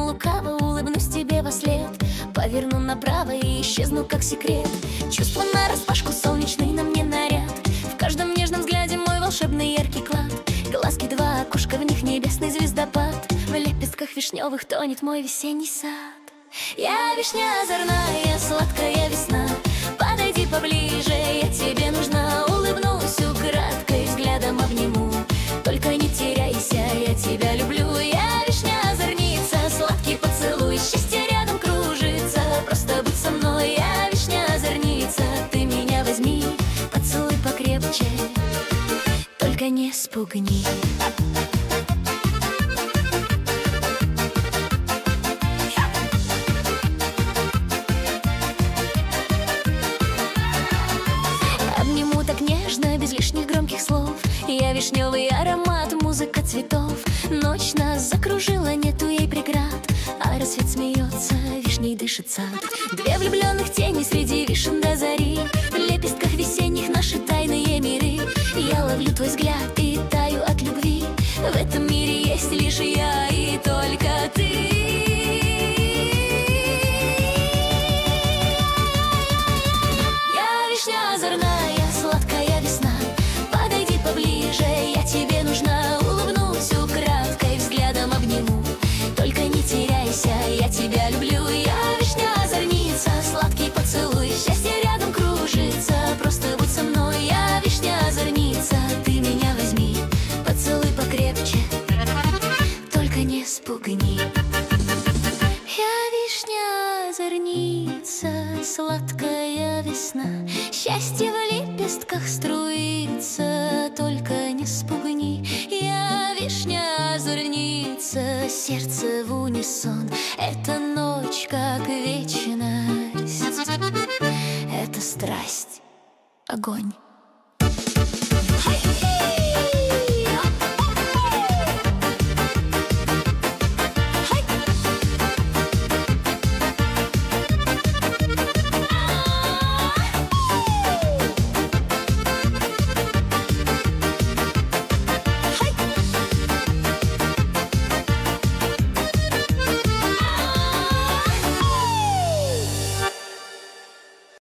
лукаво улыбнусь тебе во след, поверну направо и исчезну как секрет. Чувства нараспашку, солнечный на мне наряд, в каждом нежном взгляде мой волшебный яркий клад. Глазки два, окошко, в них небесный звездопад, в лепестках вишневых тонет мой весенний сад. Я вишня озорная, сладкая весна, подойди поближе, я тебе нужна. Улыбнусь украдкой, взглядом обниму, только не теряйся, я тебя люблю. Я вишня озорница, сладкий поцелуй, счастье рядом кружится, просто будь со мной. Я вишня озорница, ты меня возьми, поцелуй покрепче, только не спугни. Без лишних громких слов, я вишневый аромат, музыка цветов. Ночь нас закружила, нету ей преград, а рассвет смеется, вишней дышит сад. Две влюбленных тени среди вишен до зари, в лепестках весенних наши тайные миры. Я ловлю твой взгляд и таю от любви, в этом мире есть лишь я и только ты. Я вишня озорная, сладкая весна, подойди поближе, я тебе нужна. Улыбнусь украдкой, взглядом обниму, только не теряйся, я тебя люблю. Я вишня озорница, сладкий поцелуй, счастье рядом кружится, просто будь со мной. Я вишня озорница, ты меня возьми, поцелуй покрепче, только не спугни. Я вишня озорница, сладкая весна, счастье в лепестках струится, только не спугни. Я вишня озорница, сердце в унисон, эта ночь как вечность, это страсть, огонь.